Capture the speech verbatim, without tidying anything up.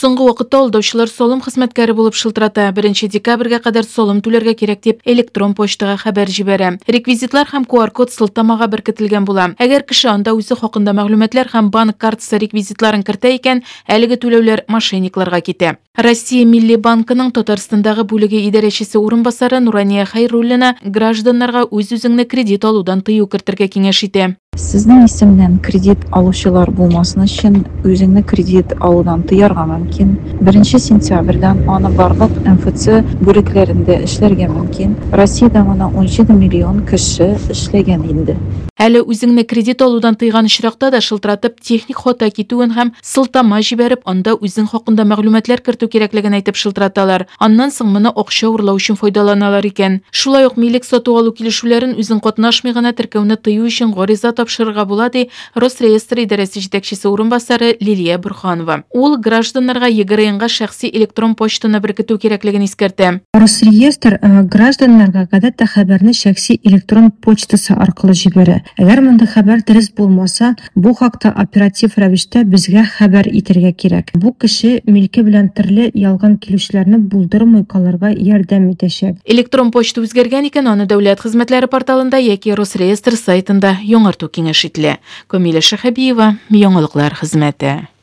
Соңғы вакытта алдаучылар солым хезмәткәре булып шылтырата. Беренче декабрьгә кадәр солым түләргә кирәк дип электрон почтага хәбәр җибәрә. Реквизитлар һәм ку ар код сылтамага беркетелгән була. Әгәр кеше анда үзе хакында мәгълүматлар һәм банк картасы реквизитларын кертә икән, әлеге түләүләр мошенникларга китә. Россия Милли банкының Татарстандагы бүлеге идарәчесе урынбасары Нурания Хайруллина гражданнарга үз-үзеңне кредит алудан тыю кертергә киңәш итә. Сезнең исемнән кредит алучылар булмасын өчен үзеңне кредит алудан тыярга мөмкин. Беренче сентябрьдән аны барлык эм эф цэ бүлекләрендә эшләргә мөмкин. Россиядә моны он җиде миллион кеше эшләгән инде. Әле үзеңне кредит алудан тыйган очракта да шылтыратып техник хата китүен һәм сылтама җибәреп, анда үзең хакында мәгълүматлар кертү кирәклеген әйтеп шылтыраталар. Аннан соң моны акча урлау өчен файдаланалар икән. Шулай ук милек сату алу килешүләрен үзең катнашмый гына теркәүне тыю өчен гариза тапшырырга була, ди Росреестр идарәсе җитәкчесе урынбасары Лилия Бурханова. Ул гражданнарга егерме елга шәхси электрон почтаны беркетү кирәклеген искәртә. Росреестр гражданнарга гадәттә хәбәрне шәхси электрон почтасы аркылы җибәрә. Әгәр монда хәбәр дөрес булмаса, бу хакта оператив рәвештә безгә хәбәр итәргә кирәк. Бу кеше милке белән төрле ялган килешүләрне булдырмый калырга ярдәм итәчәк. Электрон почта үзгәргән икән, аны дәүләт хезмәтләре порталында яки Росреестр сайтында яңарту киңәш ителә. Камила Шәһәбиева, Яңалыклар хезмәте.